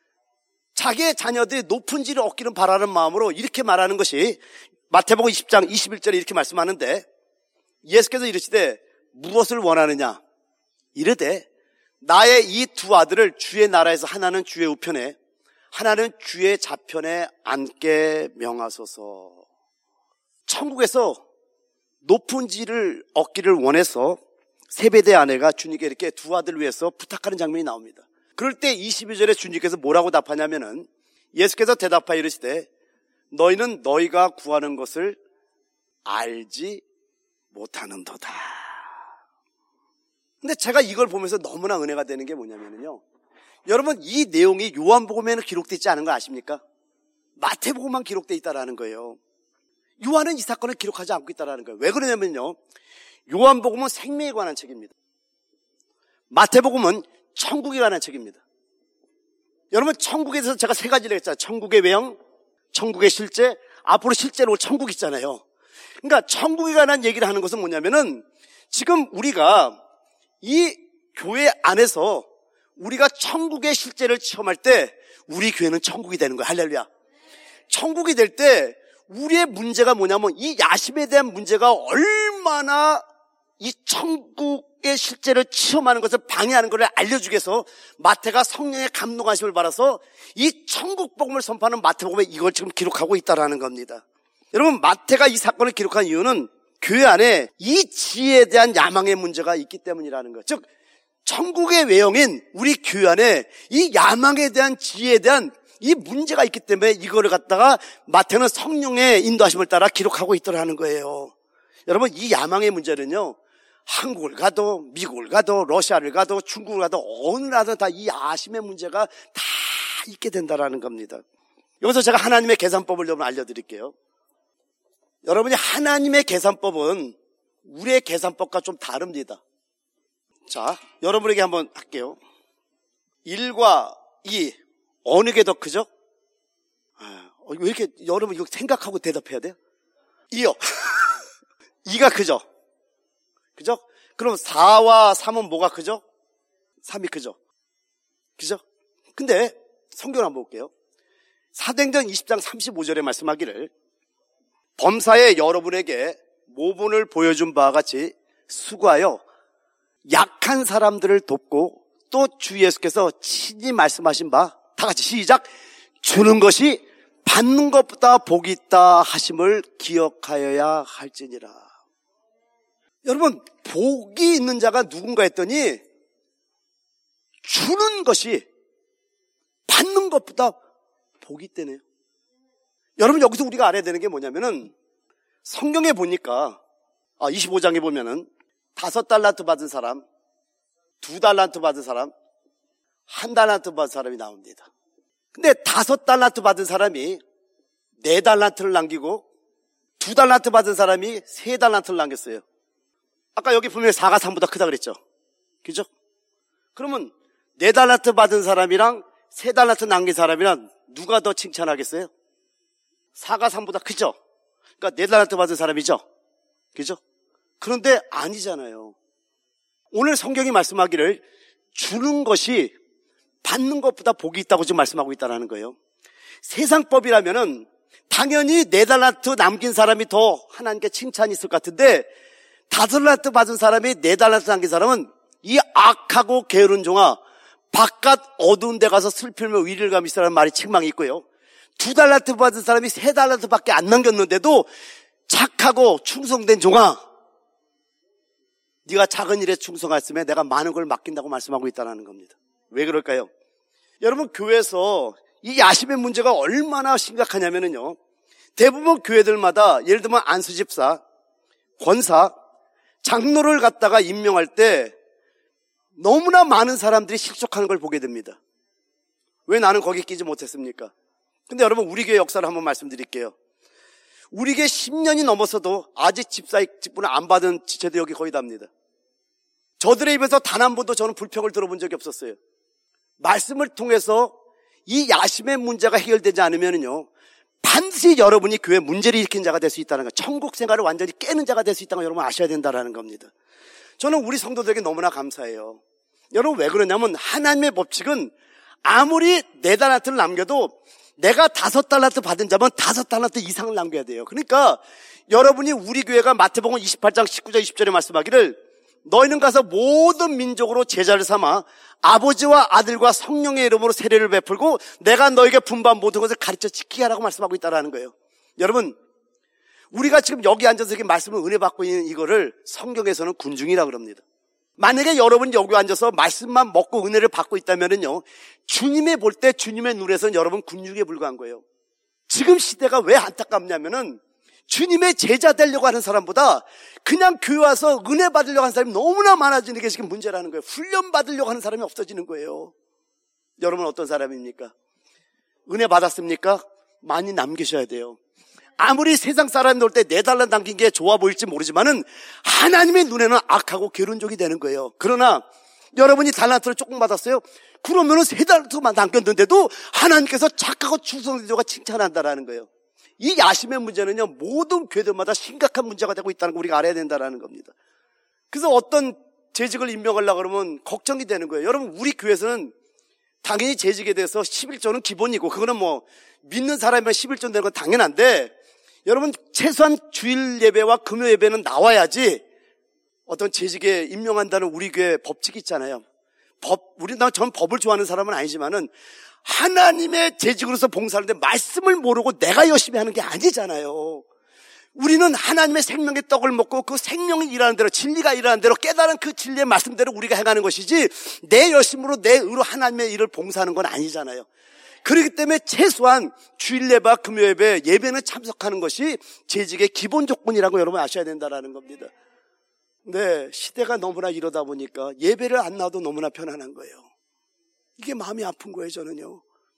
자기의 자녀들이 높은 지위를 얻기를 바라는 마음으로 이렇게 말하는 것이 마태복음 이십 장 이십일 절에 이렇게 말씀하는데, 예수께서 이르시되 무엇을 원하느냐 이르되 나의 이 두 아들을 주의 나라에서 하나는 주의 우편에 하나는 주의 좌편에 앉게 명하소서. 천국에서 높은 지위를 얻기를 원해서 세베대 아내가 주님께 이렇게 두 아들을 위해서 부탁하는 장면이 나옵니다. 그럴 때 이십이 절에 주님께서 뭐라고 답하냐면은, 예수께서 대답하여 이르시되 너희는 너희가 구하는 것을 알지 못하는도다. 근데 제가 이걸 보면서 너무나 은혜가 되는 게 뭐냐면요, 여러분 이 내용이 요한복음에는 기록되어 있지 않은 거 아십니까? 마태복음만 기록되어 있다라는 거예요. 요한은 이 사건을 기록하지 않고 있다라는 거예요. 왜 그러냐면요, 요한복음은 생명에 관한 책입니다. 마태복음은 천국에 관한 책입니다. 여러분 천국에 대해서 제가 세 가지를 했잖아요. 천국의 외형, 천국의 실제, 앞으로 실제로 천국 있잖아요. 그러니까 천국에 관한 얘기를 하는 것은 뭐냐면은, 지금 우리가 이 교회 안에서 우리가 천국의 실제를 체험할 때 우리 교회는 천국이 되는 거예요. 할렐루야. 천국이 될 때 우리의 문제가 뭐냐면, 이 야심에 대한 문제가 얼마나 이 천국의 실제를 체험하는 것을 방해하는 것을 알려주기 위해서 마태가 성령의 감동하심을 받아서 이 천국 복음을 선포하는 마태복음에 이걸 지금 기록하고 있다라는 겁니다. 여러분, 마태가 이 사건을 기록한 이유는 교회 안에 이 지혜에 대한 야망의 문제가 있기 때문이라는 거예요. 즉 천국의 외형인 우리 교회 안에 이 야망에 대한 지혜에 대한 이 문제가 있기 때문에 이거를 갖다가 마태는 성령의 인도하심을 따라 기록하고 있더라는 거예요. 여러분, 이 야망의 문제는요, 한국을 가도 미국을 가도 러시아를 가도 중국을 가도 어느 나라든 다 이 아심의 문제가 다 있게 된다라는 겁니다. 여기서 제가 하나님의 계산법을 좀 알려드릴게요. 여러분이 하나님의 계산법은 우리의 계산법과 좀 다릅니다. 자, 여러분에게 한번 할게요. 일과 이 어느 게 더 크죠? 아, 왜 이렇게 여러분 이거 생각하고 대답해야 돼요? 이요. 이가 크죠? 그죠? 그럼 사와 삼은 뭐가 크죠? 삼이 크죠? 그죠? 근데 성경을 한번 볼게요. 사도행전 이십 장 삼십오 절에 말씀하기를 범사에 여러분에게 모본을 보여준 바와 같이 수고하여 약한 사람들을 돕고 또 주 예수께서 친히 말씀하신 바 다 같이 시작. 주는 것이 받는 것보다 복이 있다 하심을 기억하여야 할지니라. 여러분, 복이 있는 자가 누군가 했더니 주는 것이 받는 것보다 복이 있다네요. 여러분, 여기서 우리가 알아야 되는 게 뭐냐면은 성경에 보니까 아, 이십오 장에 보면은 다섯 달란트 받은 사람, 두 달란트 받은 사람, 한 달란트 받은 사람이 나옵니다. 근데 다섯 달란트 받은 사람이 네 달란트를 남기고 두 달란트 받은 사람이 세 달란트를 남겼어요. 아까 여기 보면 사가 삼보다 크다 그랬죠. 그죠? 그러면 네 달란트 받은 사람이랑 세 달란트 남긴 사람이랑 누가 더 칭찬하겠어요? 사가 삼보다 크죠? 그러니까 네 달란트 받은 사람이죠? 그죠? 그런데 아니잖아요. 오늘 성경이 말씀하기를 주는 것이 받는 것보다 복이 있다고 지금 말씀하고 있다는 거예요. 세상법이라면은 당연히 네 달란트 남긴 사람이 더 하나님께 칭찬이 있을 것 같은데 다섯 달란트 받은 사람이 네 달란트 남긴 사람은 이 악하고 게으른 종아 바깥 어두운 데 가서 슬피며 위를 감이시라는 말이 책망이 있고요. 두 달란트 받은 사람이 세 달란트밖에 안 남겼는데도 착하고 충성된 종아, 네가 작은 일에 충성했으면 내가 많은 걸 맡긴다고 말씀하고 있다는 겁니다. 왜 그럴까요? 여러분, 교회에서 이 야심의 문제가 얼마나 심각하냐면요, 대부분 교회들마다 예를 들면 안수집사, 권사, 장로를 갖다가 임명할 때 너무나 많은 사람들이 실족하는 걸 보게 됩니다. 왜 나는 거기 끼지 못했습니까? 근데 여러분, 우리 교회 역사를 한번 말씀드릴게요. 우리 교회 십 년이 넘었어도 아직 집사 직분을 안 받은 지체도 여기 거의 답니다. 저들의 입에서 단 한 번도 저는 불평을 들어본 적이 없었어요. 말씀을 통해서 이 야심의 문제가 해결되지 않으면요, 반드시 여러분이 교회 문제를 일으킨 자가 될 수 있다는 거, 천국 생활을 완전히 깨는 자가 될 수 있다는 거 여러분 아셔야 된다는 겁니다. 저는 우리 성도들에게 너무나 감사해요. 여러분, 왜 그러냐면 하나님의 법칙은 아무리 네 달란트를 남겨도 내가 다섯 달란트 받은 자면 다섯 달란트 이상을 남겨야 돼요. 그러니까 여러분이 우리 교회가 마태복음 이십팔 장 십구 절 이십 절에 말씀하기를 너희는 가서 모든 민족으로 제자를 삼아 아버지와 아들과 성령의 이름으로 세례를 베풀고 내가 너에게 분부한 모든 것을 가르쳐 지키게 하라고 말씀하고 있다는 거예요. 여러분, 우리가 지금 여기 앉아서 이렇게 말씀을 은혜 받고 있는 이거를 성경에서는 군중이라고 그럽니다. 만약에 여러분이 여기 앉아서 말씀만 먹고 은혜를 받고 있다면요, 주님의 볼 때 주님의 눈에서는 여러분 군중에 불과한 거예요. 지금 시대가 왜 안타깝냐면은 주님의 제자 되려고 하는 사람보다 그냥 교회 와서 은혜 받으려고 하는 사람이 너무나 많아지는 게 지금 문제라는 거예요. 훈련 받으려고 하는 사람이 없어지는 거예요. 여러분 어떤 사람입니까? 은혜 받았습니까? 많이 남기셔야 돼요. 아무리 세상 사람이 놀 때 네 달러 남긴 게 좋아 보일지 모르지만은 하나님의 눈에는 악하고 게으른족이 되는 거예요. 그러나 여러분이 달란트를 조금 받았어요? 그러면은 세 달란트만 남겼는데도 하나님께서 착하고 충성된 자가 칭찬한다라는 거예요. 이 야심의 문제는요, 모든 교회들마다 심각한 문제가 되고 있다는 거 우리가 알아야 된다는 겁니다. 그래서 어떤 재직을 임명하려고 그러면 걱정이 되는 거예요. 여러분, 우리 교회에서는 당연히 재직에 대해서 십일조는 기본이고, 그거는 뭐 믿는 사람이면 십일조 되는 건 당연한데, 여러분 최소한 주일 예배와 금요 예배는 나와야지 어떤 재직에 임명한다는 우리 교회 법칙이 있잖아요. 법, 우리, 나, 전 법을 좋아하는 사람은 아니지만은 하나님의 재직으로서 봉사하는데 말씀을 모르고 내가 열심히 하는 게 아니잖아요. 우리는 하나님의 생명의 떡을 먹고 그 생명이 일하는 대로, 진리가 일하는 대로, 깨달은 그 진리의 말씀대로 우리가 행하는 것이지 내 열심으로 내 의로 하나님의 일을 봉사하는 건 아니잖아요. 그렇기 때문에 최소한 주일 예배, 금요 예배, 예배는 참석하는 것이 재직의 기본 조건이라고 여러분 아셔야 된다는 겁니다. 네, 시대가 너무나 이러다 보니까 예배를 안 나와도 너무나 편안한 거예요. 이게 마음이 아픈 거예요, 저는요.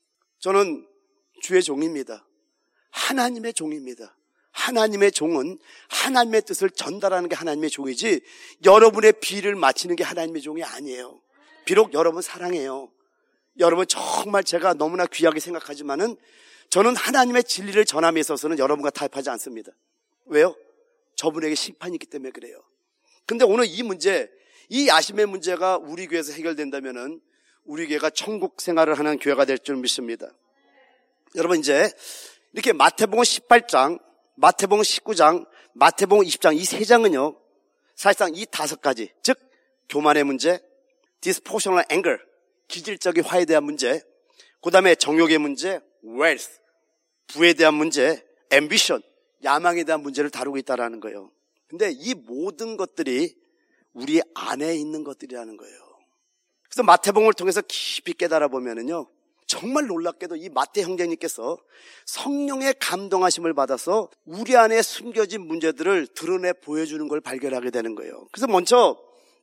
저는 주의 종입니다. 하나님의 종입니다. 하나님의 종은 하나님의 뜻을 전달하는 게 하나님의 종이지 여러분의 비를 맞추는 게 하나님의 종이 아니에요. 비록 여러분 사랑해요. 여러분 정말 제가 너무나 귀하게 생각하지만은 저는 하나님의 진리를 전함에 있어서는 여러분과 타협하지 않습니다. 왜요? 저분에게 심판이 있기 때문에 그래요. 근데 오늘 이 문제, 이 야심의 문제가 우리 교회에서 해결된다면은 우리 교회가 천국 생활을 하는 교회가 될 줄 믿습니다. 여러분 이제 이렇게 마태복음 십팔 장, 마태복음 십구 장, 마태복음 이십 장 이 세 장은요 사실상 이 다섯 가지, 즉 교만의 문제, disproportional anger, 기질적인 화에 대한 문제, 그 다음에 정욕의 문제, wealth, 부에 대한 문제, ambition, 야망에 대한 문제를 다루고 있다는 거예요. 근데 이 모든 것들이 우리 안에 있는 것들이라는 거예요. 그래서 마태복음을 통해서 깊이 깨달아 보면은요 정말 놀랍게도 이 마태 형제님께서 성령의 감동하심을 받아서 우리 안에 숨겨진 문제들을 드러내 보여주는 걸 발견하게 되는 거예요. 그래서 먼저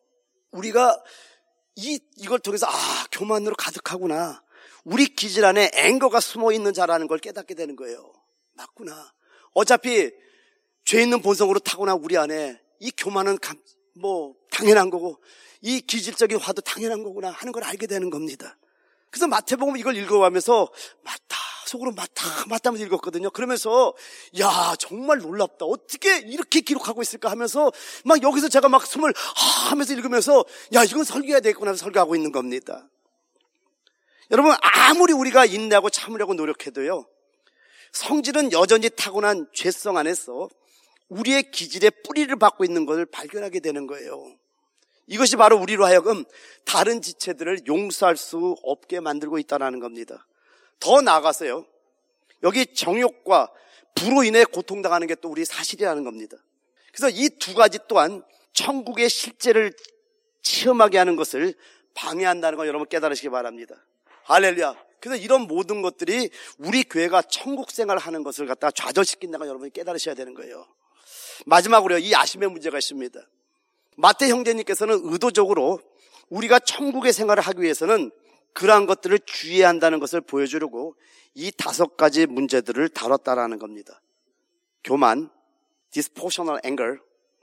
우리가 이, 이걸 통해서 아, 교만으로 가득하구나. 우리 기질 안에 앵거가 숨어 있는 자라는 걸 깨닫게 되는 거예요. 맞구나. 어차피 죄 있는 본성으로 타고난 우리 안에 이 교만은 감, 뭐 당연한 거고 이 기질적인 화도 당연한 거구나 하는 걸 알게 되는 겁니다. 그래서 마태복음 이걸 읽어가면서 맞다, 속으로 맞다, 맞다 하면서 읽었거든요. 그러면서 야 정말 놀랍다. 어떻게 이렇게 기록하고 있을까 하면서 막 여기서 제가 막 숨을 하 하면서 읽으면서 야 이건 설교해야 되겠구나 하면서 설교하고 있는 겁니다. 여러분 아무리 우리가 인내하고 참으려고 노력해도요 성질은 여전히 타고난 죄성 안에서 우리의 기질의 뿌리를 받고 있는 것을 발견하게 되는 거예요. 이것이 바로 우리로 하여금 다른 지체들을 용서할 수 없게 만들고 있다는 겁니다. 더 나아가서요 여기 정욕과 부로 인해 고통당하는 게 또 우리 사실이라는 겁니다. 그래서 이 두 가지 또한 천국의 실제를 체험하게 하는 것을 방해한다는 걸 여러분 깨달으시기 바랍니다. 할렐루야. 그래서 이런 모든 것들이 우리 교회가 천국 생활을 하는 것을 갖다가 좌절시킨다는 걸 여러분이 깨달으셔야 되는 거예요. 마지막으로 이 아심의 문제가 있습니다. 마태 형제님께서는 의도적으로 우리가 천국의 생활을 하기 위해서는 그러한 것들을 주의해야 한다는 것을 보여주려고 이 다섯 가지 문제들을 다뤘다라는 겁니다. 교만, disproportional anger,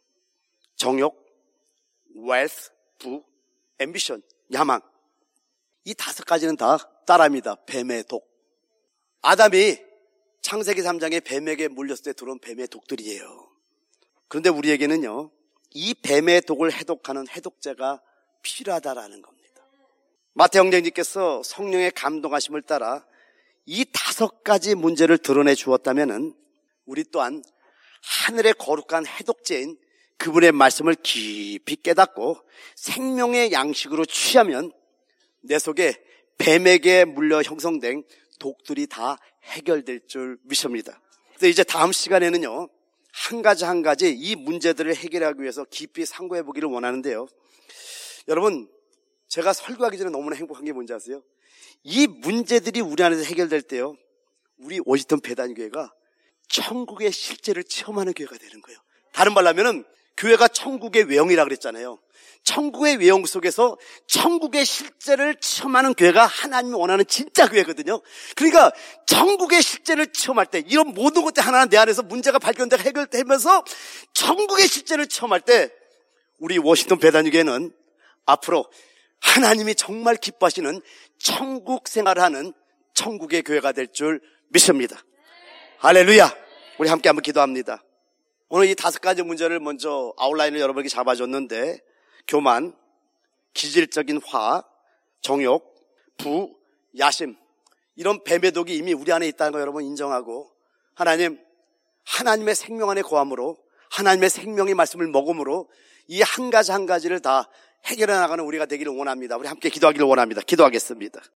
정욕, wealth, 부, ambition, 야망. 이 다섯 가지는 다 따라합니다. 뱀의 독. 아담이 창세기 삼 장에 뱀에게 물렸을 때 들어온 뱀의 독들이에요. 그런데 우리에게는요 이 뱀의 독을 해독하는 해독제가 필요하다라는 겁니다. 마태 형제님께서 성령의 감동하심을 따라 이 다섯 가지 문제를 드러내 주었다면은 우리 또한 하늘의 거룩한 해독제인 그분의 말씀을 깊이 깨닫고 생명의 양식으로 취하면 내 속에 뱀에게 물려 형성된 독들이 다 해결될 줄 믿습니다. 그래서 이제 다음 시간에는요 한 가지 한 가지 이 문제들을 해결하기 위해서 깊이 상고해 보기를 원하는데요. 여러분 제가 설교하기 전에 너무나 행복한 게 뭔지 아세요? 이 문제들이 우리 안에서 해결될 때요 우리 워싱턴 배단교회가 천국의 실제를 체험하는 교회가 되는 거예요. 다른 말로 하면은 교회가 천국의 외형이라고 그랬잖아요. 천국의 외형 속에서 천국의 실제를 체험하는 교회가 하나님이 원하는 진짜 교회거든요. 그러니까 천국의 실제를 체험할 때 이런 모든 것들 하나하나 내 안에서 문제가 발견되고 해결되면서 천국의 실제를 체험할 때 우리 워싱턴 배단교회는 앞으로 하나님이 정말 기뻐하시는 천국 생활을 하는 천국의 교회가 될 줄 믿습니다. 할렐루야. 우리 함께 한번 기도합니다. 오늘 이 다섯 가지 문제를 먼저 아웃라인을 여러분에게 잡아줬는데 교만, 기질적인 화, 정욕, 부, 야심 이런 뱀의 독이 이미 우리 안에 있다는 거 여러분 인정하고 하나님, 하나님의 생명 안에 거함으로 하나님의 생명의 말씀을 먹음으로 이 한 가지 한 가지를 다 해결해 나가는 우리가 되기를 원합니다. 우리 함께 기도하기를 원합니다. 기도하겠습니다.